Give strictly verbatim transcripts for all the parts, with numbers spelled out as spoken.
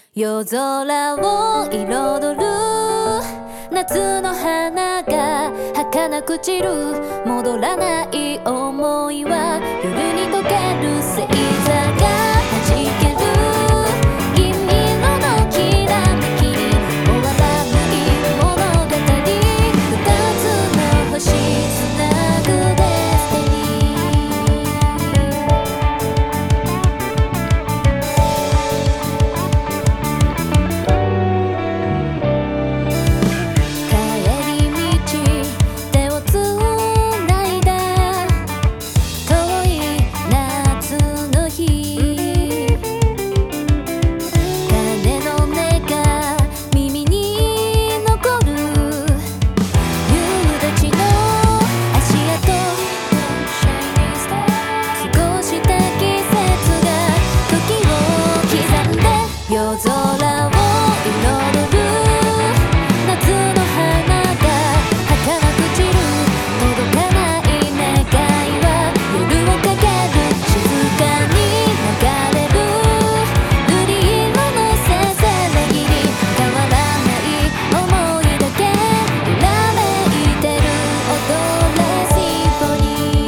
夜空を彩る夏の花が儚く散る。戻らない想いは夜に溶ける。星座が弾ける銀色のきらめきに終わらない物語。二つの星つなぐデスティニー。夜空を彩る夏の花が儚く散る。届かない願いは夜をかける。静かに流れる瑠璃色のせせらぎに変わらない想いだけ揺らめいてる。踊れシンフォニー。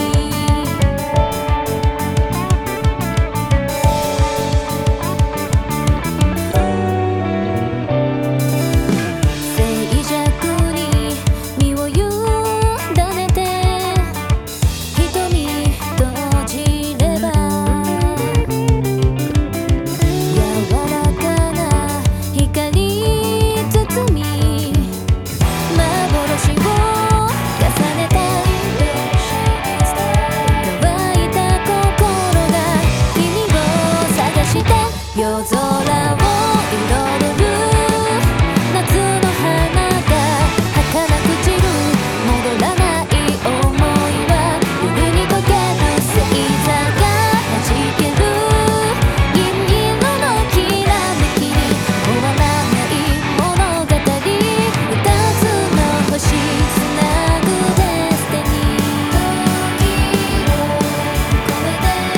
夜空を彩る夏の花が儚く散る。戻らない想いは夜に溶ける。星座が弾ける銀色のきらめきに終わらない物語。二つの星つなぐデスティニー。時を超えて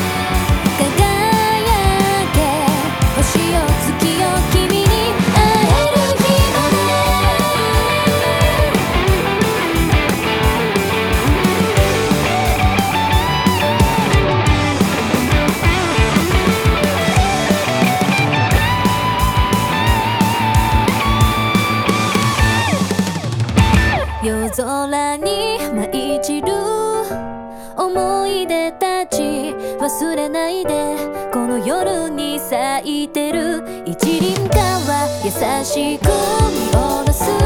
輝け星よ月よ君に会える日まで。夜空に舞い散る思い出たち忘れないで。この夜に咲いてる一輪花は優しく見下ろす